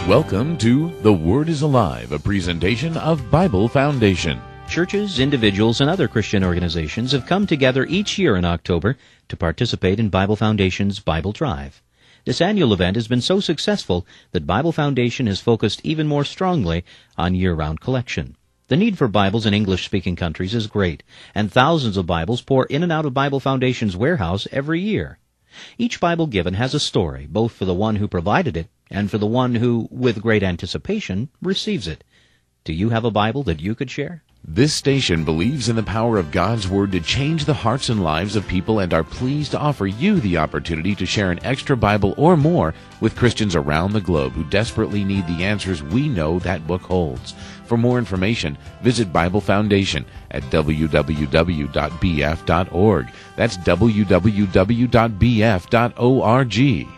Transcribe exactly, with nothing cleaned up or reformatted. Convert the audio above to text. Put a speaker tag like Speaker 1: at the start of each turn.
Speaker 1: Welcome to The Word is Alive, a presentation of Bible Foundation.
Speaker 2: Churches, individuals, and other Christian organizations have come together each year in October to participate in Bible Foundation's Bible Drive. This annual event has been so successful that Bible Foundation has focused even more strongly on year-round collection. The need for Bibles in English-speaking countries is great, and thousands of Bibles pour in and out of Bible Foundation's warehouse every year. Each Bible given has a story, both for the one who provided it and for the one who, with great anticipation, receives it. Do you have a Bible that you could share?
Speaker 1: This station believes in the power of God's Word to change the hearts and lives of people and are pleased to offer you the opportunity to share an extra Bible or more with Christians around the globe who desperately need the answers we know that book holds. For more information, visit Bible Foundation at w w w dot b f dot org. That's w w w dot b f dot org.